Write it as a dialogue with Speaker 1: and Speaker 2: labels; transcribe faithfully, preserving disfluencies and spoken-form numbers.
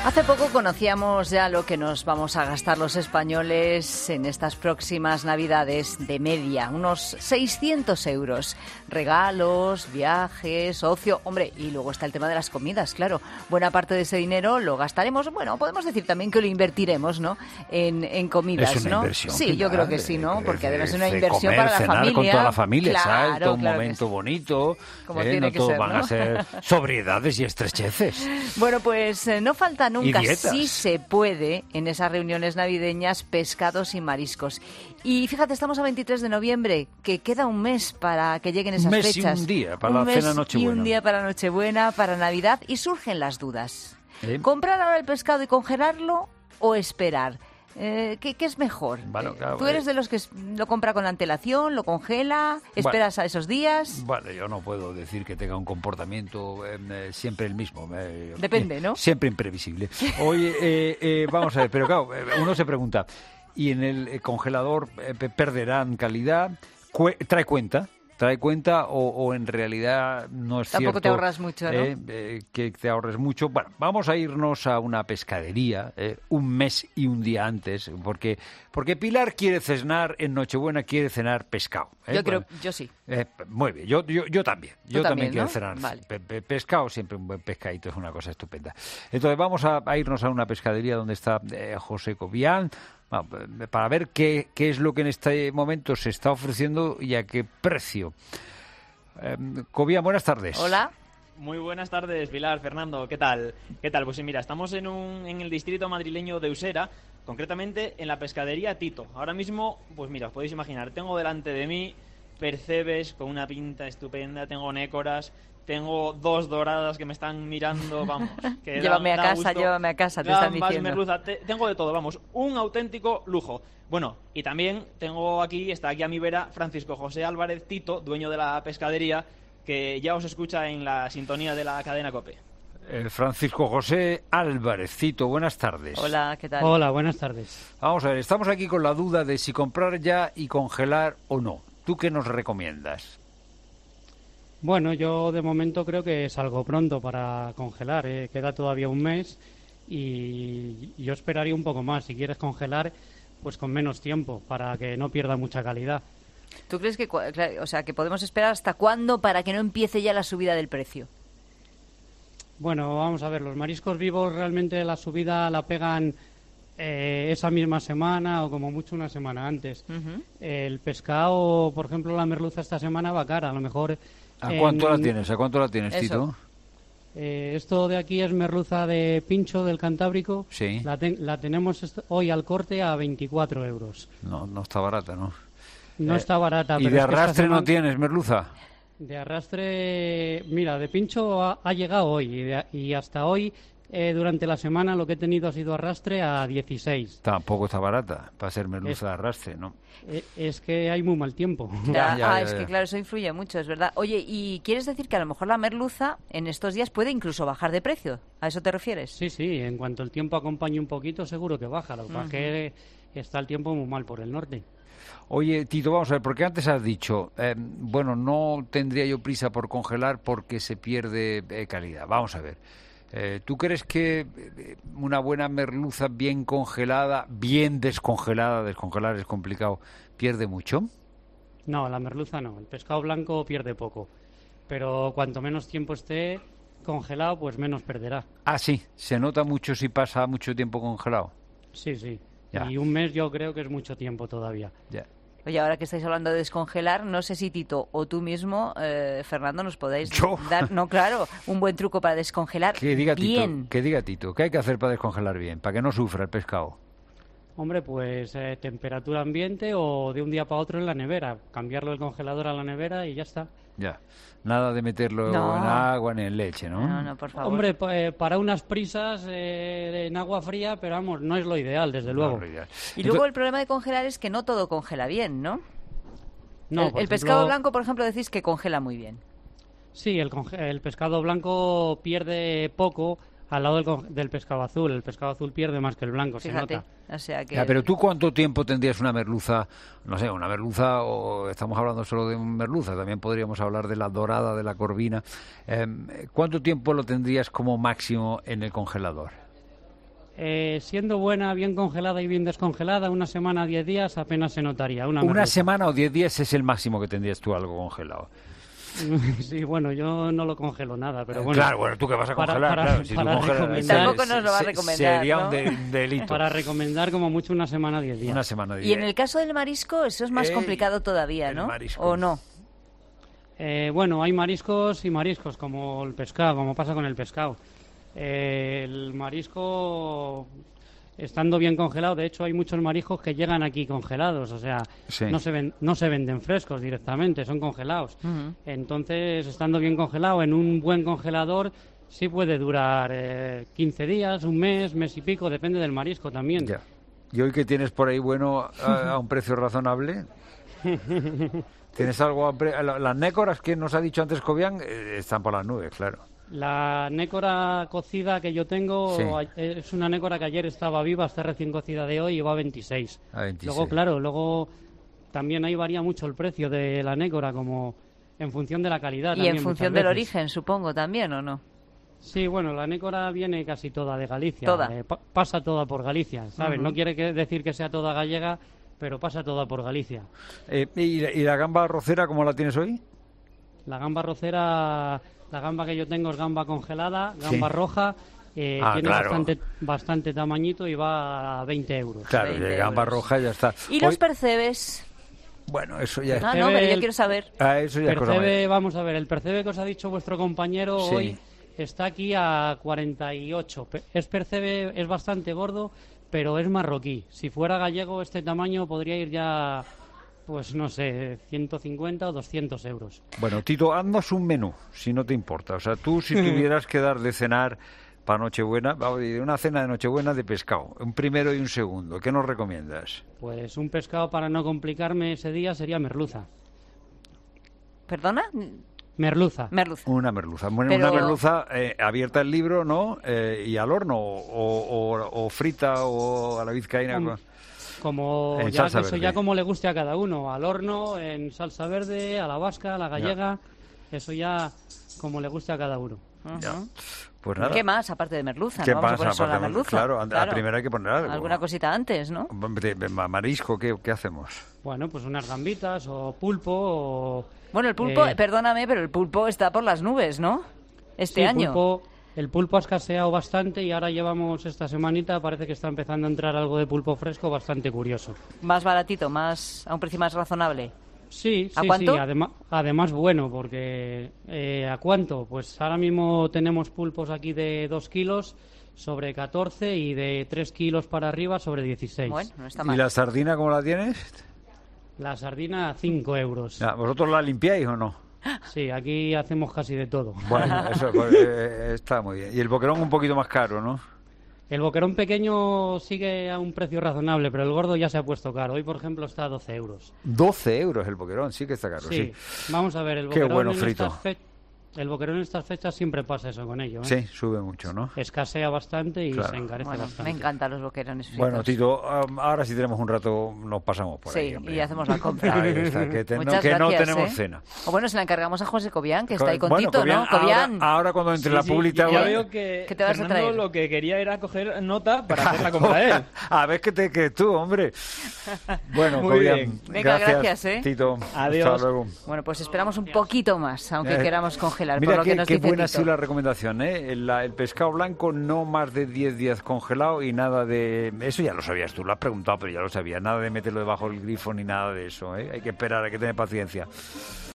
Speaker 1: Hace poco conocíamos ya lo que nos vamos a gastar los españoles en estas próximas Navidades de media, unos seiscientos euros. Regalos, viajes, ocio, hombre, y luego está el tema de las comidas, claro. Buena parte de ese dinero lo gastaremos, bueno, podemos decir también que lo invertiremos, ¿no? En, en comidas,
Speaker 2: es una
Speaker 1: ¿no?
Speaker 2: inversión,
Speaker 1: Sí,
Speaker 2: Pilar,
Speaker 1: yo creo que sí, ¿no? Porque además es una
Speaker 2: de
Speaker 1: inversión
Speaker 2: comer,
Speaker 1: para la
Speaker 2: cenar
Speaker 1: familia.
Speaker 2: con toda la familia,
Speaker 1: claro,
Speaker 2: ¿sabes? Todo un
Speaker 1: claro
Speaker 2: momento
Speaker 1: que
Speaker 2: bonito.
Speaker 1: Como
Speaker 2: eh,
Speaker 1: tiene
Speaker 2: no
Speaker 1: que
Speaker 2: todo
Speaker 1: ser,
Speaker 2: van
Speaker 1: ¿no?
Speaker 2: a ser sobriedades y estrecheces.
Speaker 1: Bueno, pues eh, no falta nunca,
Speaker 2: Y dietas.
Speaker 1: sí se puede, en esas reuniones navideñas, pescados y mariscos. Y fíjate, estamos a veintitrés de noviembre, que queda un mes para que lleguen esas
Speaker 2: Un mes
Speaker 1: fechas.
Speaker 2: y un día para
Speaker 1: un
Speaker 2: la
Speaker 1: mes
Speaker 2: cena Nochebuena.
Speaker 1: Y un día para Nochebuena, para Navidad, y surgen las dudas.
Speaker 2: ¿Eh?
Speaker 1: ¿Comprar ahora el pescado y congelarlo o esperar? Eh, ¿qué, ¿Qué es mejor?
Speaker 2: Bueno, claro,
Speaker 1: ¿Tú eres
Speaker 2: eh.
Speaker 1: de los que s- lo compra con antelación, lo congela, esperas a esos días?
Speaker 2: Bueno, yo no puedo decir que tenga un comportamiento eh, eh, siempre el mismo. eh,
Speaker 1: Depende,
Speaker 2: eh,
Speaker 1: ¿no?
Speaker 2: Siempre imprevisible. Oye, eh, eh, vamos a ver, pero claro, eh, uno se pregunta, ¿y en el eh, congelador eh, pe- perderán calidad? Cue- ¿Trae cuenta? ¿Trae cuenta o, o en realidad no es
Speaker 1: Tampoco
Speaker 2: cierto?
Speaker 1: te ahorras mucho, ¿no?
Speaker 2: eh, eh, que te ahorres mucho. Bueno, vamos a irnos a una pescadería eh, un mes y un día antes, porque porque Pilar quiere cenar en Nochebuena, quiere cenar pescado. ¿eh?
Speaker 1: Yo creo,
Speaker 2: Bueno,
Speaker 1: yo sí.
Speaker 2: eh, muy bien, yo, yo, yo también.
Speaker 1: Tú
Speaker 2: Yo
Speaker 1: también,
Speaker 2: también quiero
Speaker 1: ¿no?
Speaker 2: cenar
Speaker 1: Vale.
Speaker 2: pe- pe- pescado, siempre un buen pescadito es una cosa estupenda. Entonces vamos a, a irnos a una pescadería donde está eh, José Cobian, va, eh, para ver qué, qué es lo que en este momento se está ofreciendo y a qué precio. Eh, Cobian, buenas tardes.
Speaker 1: Hola.
Speaker 3: Muy buenas tardes, Pilar, Fernando, ¿qué tal? ¿Qué tal? Pues sí, mira, estamos en, un, en el distrito madrileño de Usera, concretamente en la pescadería Tito. Ahora mismo, pues mira, os podéis imaginar, tengo delante de mí percebes con una pinta estupenda, tengo nécoras, tengo dos doradas que me están mirando, vamos. Que dan-
Speaker 1: Llévame a
Speaker 3: da
Speaker 1: casa,
Speaker 3: gusto.
Speaker 1: llévame a casa, te están
Speaker 3: Gambas,
Speaker 1: diciendo.
Speaker 3: merluza, te- tengo de todo, vamos, un auténtico lujo. Bueno, y también tengo aquí, está aquí a mi vera, Francisco José Álvarez Tito, dueño de la pescadería, que ya os escucha en la sintonía de la cadena COPE.
Speaker 2: Eh, Francisco José Álvarez Tito, buenas tardes.
Speaker 1: Hola, ¿qué tal?
Speaker 4: Hola, buenas tardes.
Speaker 2: Vamos a ver, estamos aquí con la duda de si comprar ya y congelar o no. ¿Tú qué nos recomiendas?
Speaker 4: Bueno, yo de momento creo que es algo pronto para congelar. ¿eh? Queda todavía un mes y yo esperaría un poco más. Si quieres congelar, pues con menos tiempo para que no pierda mucha calidad.
Speaker 1: ¿Tú crees que, cua- claro, o sea, que podemos esperar hasta cuándo para que no empiece ya la subida del precio?
Speaker 4: Bueno, vamos a ver, los mariscos vivos realmente la subida la pegan eh, esa misma semana o como mucho una semana antes.
Speaker 1: Ujú.
Speaker 4: El pescado, por ejemplo, la merluza esta semana va cara. A lo mejor...
Speaker 2: ¿A
Speaker 4: en-
Speaker 2: cuánto la tienes? ¿A cuánto la tienes,
Speaker 1: Eso.
Speaker 2: Tito?
Speaker 4: Eh, esto de aquí es merluza de pincho del Cantábrico.
Speaker 2: Sí.
Speaker 4: La, ten- la tenemos est- hoy al corte a veinticuatro euros.
Speaker 2: No, no está barata, ¿no?
Speaker 4: No
Speaker 2: Eh,
Speaker 4: está barata.
Speaker 2: ¿Y
Speaker 4: pero
Speaker 2: de
Speaker 4: es que esta
Speaker 2: arrastre no
Speaker 4: semana-
Speaker 2: tienes, merluza?
Speaker 4: De arrastre, mira, de pincho ha, ha llegado hoy y, de- y hasta hoy, eh, durante la semana, lo que he tenido ha sido arrastre a dieciséis.
Speaker 2: Tampoco está barata para ser merluza de arrastre, ¿no?
Speaker 4: Eh, es que hay muy mal tiempo.
Speaker 1: Ya,
Speaker 2: ya,
Speaker 1: ah,
Speaker 2: ya,
Speaker 1: es
Speaker 2: ya.
Speaker 1: que claro, eso influye mucho, es verdad. Oye, ¿y quieres decir que a lo mejor la merluza en estos días puede incluso bajar de precio? ¿A eso te refieres?
Speaker 4: Sí, sí, en cuanto el tiempo acompañe un poquito, seguro que baja. Lo que pasa es que está el tiempo muy mal por el norte.
Speaker 2: Oye, Tito, vamos a ver, porque antes has dicho, eh, bueno, no tendría yo prisa por congelar porque se pierde eh, calidad. Vamos a ver, eh, ¿tú crees que eh, una buena merluza bien congelada, bien descongelada, descongelar es complicado, pierde mucho?
Speaker 4: No, la merluza no. El pescado blanco pierde poco. Pero cuanto menos tiempo esté congelado, pues menos perderá.
Speaker 2: Ah, sí, se nota mucho si pasa mucho tiempo congelado.
Speaker 4: Sí, sí.
Speaker 2: Ya.
Speaker 4: Y un mes yo creo que es mucho tiempo todavía.
Speaker 2: Ya.
Speaker 1: Oye, ahora que estáis hablando de descongelar, no sé si Tito o tú mismo, eh, Fernando, nos podéis
Speaker 2: ¿Yo?
Speaker 1: dar, no, claro, un buen truco para descongelar
Speaker 2: Que diga
Speaker 1: bien.
Speaker 2: Tito, que diga Tito, ¿qué hay que hacer para descongelar bien, para que no sufra el pescado?
Speaker 4: Hombre, pues eh, temperatura ambiente o de un día para otro en la nevera. Cambiarlo del congelador a la nevera y ya está.
Speaker 2: Ya, nada de meterlo
Speaker 1: No.
Speaker 2: en agua ni en leche, ¿no?
Speaker 1: No, no, por favor.
Speaker 4: Hombre, pa- eh, para unas prisas eh, en agua fría, pero vamos, no es lo ideal, desde luego.
Speaker 2: No, ideal.
Speaker 1: Y luego
Speaker 2: Entonces-
Speaker 1: el problema de congelar es que no todo congela bien, ¿no?
Speaker 4: No,
Speaker 1: el
Speaker 4: por
Speaker 1: el pescado
Speaker 4: ejemplo,
Speaker 1: blanco, por ejemplo, decís que congela muy bien.
Speaker 4: Sí, el, conge- el pescado blanco pierde poco al lado del, con- del pescado azul. El pescado azul pierde más que el blanco, se
Speaker 1: Fíjate,
Speaker 4: nota.
Speaker 1: o sea que...
Speaker 2: Ya, pero tú cuánto tiempo tendrías una merluza, no sé, una merluza, o estamos hablando solo de un merluza, también podríamos hablar de la dorada, de la corvina. Eh, ¿Cuánto tiempo lo tendrías como máximo en el congelador?
Speaker 4: Eh, siendo buena, bien congelada y bien descongelada, una semana, diez días, apenas se notaría. Una,
Speaker 2: Una
Speaker 4: merluza.
Speaker 2: semana o diez días es el máximo que tendrías tú algo congelado.
Speaker 4: Sí, bueno, yo no lo congelo nada, pero bueno.
Speaker 2: Claro, bueno, tú que vas a
Speaker 4: para-
Speaker 2: congelar,
Speaker 4: para-
Speaker 2: claro. Si tú
Speaker 4: para
Speaker 2: congelas,
Speaker 4: recomendar-
Speaker 1: Tampoco nos lo va a
Speaker 2: se-
Speaker 1: recomendar,
Speaker 2: Sería
Speaker 1: ¿no?
Speaker 2: un, de- un delito.
Speaker 4: Para recomendar como mucho una semana, diez días.
Speaker 2: Una semana de
Speaker 1: Y en el caso del marisco, eso es más
Speaker 2: Ey,
Speaker 1: complicado todavía,
Speaker 2: el
Speaker 1: ¿no?
Speaker 2: marisco.
Speaker 1: ¿O no?
Speaker 4: Eh, bueno, hay mariscos y mariscos, como el pescado, como pasa con el pescado. Eh, el marisco, estando bien congelado, de hecho hay muchos mariscos que llegan aquí congelados, o sea,
Speaker 2: Sí.
Speaker 4: no, se ven, no se venden frescos directamente, son congelados.
Speaker 1: Ujú.
Speaker 4: Entonces, estando bien congelado en un buen congelador, sí puede durar eh, quince días, un mes, mes y pico, depende del marisco también.
Speaker 2: Ya. ¿Y hoy que tienes por ahí bueno a, a un precio razonable? ¿Tienes algo a pre- la- Las nécoras que nos ha dicho antes Cobian eh, están por las nubes, claro.
Speaker 4: La nécora cocida que yo tengo
Speaker 2: Sí.
Speaker 4: a- es una nécora que ayer estaba viva, está recién cocida de hoy y va a veintiséis.
Speaker 2: A veintiséis.
Speaker 4: Luego, claro, luego también ahí varía mucho el precio de la nécora, como en función de la calidad.
Speaker 1: Y
Speaker 4: también
Speaker 1: en
Speaker 4: muchas
Speaker 1: función del
Speaker 4: veces.
Speaker 1: origen, supongo, también, ¿o no?
Speaker 4: Sí, bueno, la nécora viene casi toda de Galicia.
Speaker 1: Toda.
Speaker 4: eh, pa- pasa toda por Galicia, ¿sabes?
Speaker 1: Ujú.
Speaker 4: No quiere que- decir que sea toda gallega, pero pasa toda por Galicia.
Speaker 2: Eh, ¿y, la- ¿Y la gamba arrocera cómo la tienes hoy?
Speaker 4: La gamba rocera, la gamba que yo tengo es gamba congelada, gamba
Speaker 2: Sí.
Speaker 4: roja, eh,
Speaker 2: Ah,
Speaker 4: tiene
Speaker 2: claro.
Speaker 4: bastante, bastante tamañito y va a veinte euros.
Speaker 2: Claro,
Speaker 1: veinte
Speaker 2: de gamba
Speaker 1: euros.
Speaker 2: roja ya está.
Speaker 1: ¿Y los
Speaker 2: Hoy-
Speaker 1: percebes?
Speaker 2: Bueno, eso ya es...
Speaker 1: Ah, no, pero yo
Speaker 4: el-
Speaker 1: quiero saber.
Speaker 2: Ah, eso ya es cosa
Speaker 4: Percebe,
Speaker 2: más-
Speaker 4: vamos a ver, el percebe que os ha dicho vuestro compañero
Speaker 2: Sí.
Speaker 4: hoy está aquí a cuarenta y ocho. Pe- Es percebe, es bastante gordo, pero es marroquí. Si fuera gallego, este tamaño podría ir ya, pues no sé, ciento cincuenta o doscientos euros.
Speaker 2: Bueno, Tito, haznos un menú, si no te importa. O sea, tú si tuvieras que dar de cenar para Nochebuena, vamos, de una cena de Nochebuena de pescado, un primero y un segundo, ¿qué nos recomiendas?
Speaker 4: Pues un pescado para no complicarme ese día sería merluza.
Speaker 1: ¿Perdona?
Speaker 4: Merluza.
Speaker 1: Merluza.
Speaker 2: Una merluza. Bueno,
Speaker 1: Pero-
Speaker 2: una merluza eh, abierta el libro, ¿no? Eh, y al horno, o, o- o frita, o a la vizcaína.
Speaker 4: Com-
Speaker 2: con-
Speaker 4: Como
Speaker 2: En
Speaker 4: ya,
Speaker 2: salsa
Speaker 4: eso
Speaker 2: verde.
Speaker 4: ya como le guste a cada uno, al horno, en salsa verde, a la vasca, a la gallega, eso ya como le guste a cada uno.
Speaker 2: Ya.
Speaker 1: Ujú.
Speaker 2: Pues nada.
Speaker 1: ¿Qué más, aparte de merluza?
Speaker 2: ¿Qué
Speaker 1: ¿No? Vamos a
Speaker 2: pasa?
Speaker 1: poner solo la
Speaker 2: Aparte de-
Speaker 1: merluza.
Speaker 2: claro, a- a primero hay que poner algo.
Speaker 1: Alguna cosita antes, ¿no?
Speaker 2: De- de marisco, ¿qué, qué hacemos?
Speaker 4: Bueno, pues unas gambitas o pulpo o...
Speaker 1: Bueno, el pulpo,
Speaker 4: eh,
Speaker 1: perdóname, pero el pulpo está por las nubes, ¿no? Este
Speaker 4: sí,
Speaker 1: año.
Speaker 4: pulpo- el pulpo ha escaseado bastante y ahora llevamos esta semanita, parece que está empezando a entrar algo de pulpo fresco bastante curioso.
Speaker 1: Más baratito, más a un precio más razonable.
Speaker 4: Sí,
Speaker 1: ¿A
Speaker 4: sí,
Speaker 1: cuánto?
Speaker 4: sí, adema- además bueno, porque eh, ¿a cuánto? Pues ahora mismo tenemos pulpos aquí de dos kilos sobre catorce y de tres kilos para arriba sobre dieciséis.
Speaker 1: Bueno, no está
Speaker 2: ¿Y
Speaker 1: mal.
Speaker 2: la sardina cómo la tienes?
Speaker 4: La sardina cinco euros.
Speaker 2: Ya, ¿vosotros la limpiáis o no?
Speaker 4: Sí, aquí hacemos casi de todo.
Speaker 2: Bueno, eso pues, eh, está muy bien. Y el boquerón un poquito más caro, ¿no?
Speaker 4: El boquerón pequeño sigue a un precio razonable, pero el gordo ya se ha puesto caro. Hoy, por ejemplo, está a doce euros.
Speaker 2: doce euros el boquerón, sí que está caro, sí.
Speaker 4: Sí, vamos a ver, el
Speaker 2: Qué
Speaker 4: boquerón,
Speaker 2: bueno
Speaker 4: en
Speaker 2: frito.
Speaker 4: estas fe- el boquerón en estas fechas siempre pasa eso con ello. ¿eh?
Speaker 2: Sí, sube mucho, ¿no?
Speaker 4: Escasea bastante y
Speaker 2: Claro.
Speaker 4: se encarece
Speaker 1: Bueno,
Speaker 4: bastante.
Speaker 1: me encantan los boquerones fritos.
Speaker 2: Bueno, Tito, um, ahora si tenemos un rato nos pasamos por ahí.
Speaker 1: Sí,
Speaker 2: hombre.
Speaker 1: y hacemos la compra.
Speaker 2: Ahí está, que, te- no,
Speaker 1: Muchas
Speaker 2: que no
Speaker 1: gracias,
Speaker 2: tenemos
Speaker 1: ¿eh?
Speaker 2: cena.
Speaker 1: O bueno, se la encargamos a José Cobian, que está ahí con
Speaker 2: Bueno,
Speaker 1: Tito,
Speaker 2: Cobian,
Speaker 1: ¿no? Cobian.
Speaker 2: Ahora, ahora cuando entre la
Speaker 3: Sí,
Speaker 2: publicidad...
Speaker 3: ya veo que
Speaker 1: ¿Qué te vas a
Speaker 3: Fernando
Speaker 1: traer?
Speaker 3: lo que quería era coger nota para hacer la compra de él.
Speaker 2: A ver que te que tú, hombre. Bueno,
Speaker 3: Muy
Speaker 2: Cobian,
Speaker 3: bien.
Speaker 1: Venga, gracias, ¿eh?
Speaker 2: Tito.
Speaker 3: Adiós.
Speaker 2: Hasta luego.
Speaker 1: Bueno, pues esperamos un poquito más, aunque
Speaker 2: Eh,
Speaker 1: queramos congelar,
Speaker 2: Mira
Speaker 1: por lo
Speaker 2: qué,
Speaker 1: que nos
Speaker 2: qué
Speaker 1: dice
Speaker 2: buena ha
Speaker 1: Tito.
Speaker 2: sido la recomendación, ¿eh? El, la- el pescado blanco no más de diez días congelado y nada de... Eso ya lo sabías tú, lo has preguntado, pero ya lo sabías. Nada de meterlo debajo del grifo ni nada de eso, ¿eh? Hay que esperar, hay que tener paciencia.